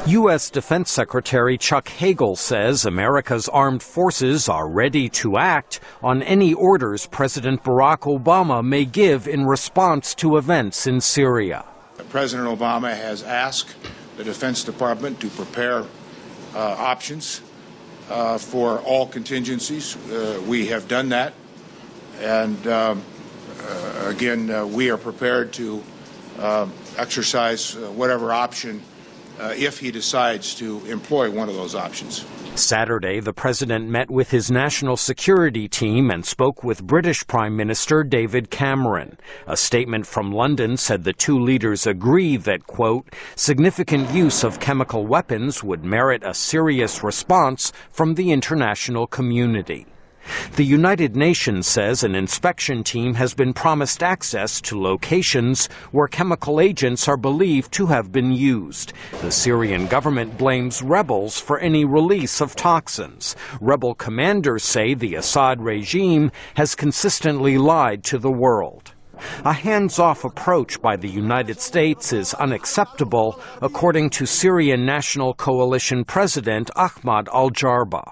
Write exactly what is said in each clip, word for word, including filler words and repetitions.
U S Defense Secretary Chuck Hagel says America's armed forces are ready to act on any orders President Barack Obama may give in response to events in Syria. President Obama has asked the Defense Department to prepare uh, options uh, for all contingencies. Uh, we have done that, and um, uh, again, uh, we are prepared to uh, exercise uh, whatever option Uh, if he decides to employ one of those options. Saturday, the president met with his national security team and spoke with British Prime Minister David Cameron. A statement from London said the two leaders agree that, quote, significant use of chemical weapons would merit a serious response from the international community. The United Nations says an inspection team has been promised access to locations where chemical agents are believed to have been used. The Syrian government blames rebels for any release of toxins. Rebel commanders say the Assad regime has consistently lied to the world. A hands-off approach by the United States is unacceptable, according to Syrian National Coalition President Ahmad al-Jarba.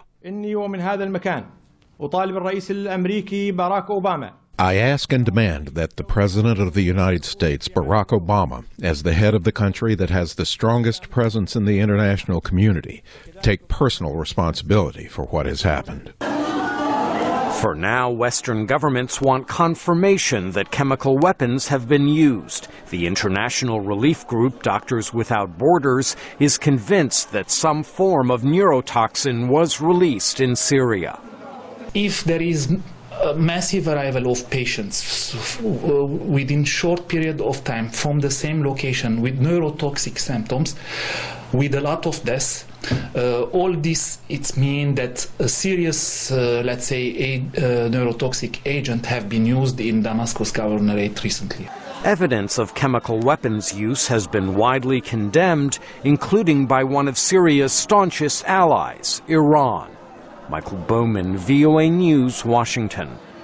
I ask and demand that the President of the United States, Barack Obama, as the head of the country that has the strongest presence in the international community, take personal responsibility for what has happened. For now, Western governments want confirmation that chemical weapons have been used. The international relief group Doctors Without Borders is convinced that some form of neurotoxin was released in Syria. If there is a massive arrival of patients within short period of time from the same location with neurotoxic symptoms, with a lot of deaths, uh, all this it means that a serious, uh, let's say, a, uh, neurotoxic agent have been used in Damascus governorate recently. Evidence of chemical weapons use has been widely condemned, including by one of Syria's staunchest allies, Iran. Michael Bowman, V O A News, Washington.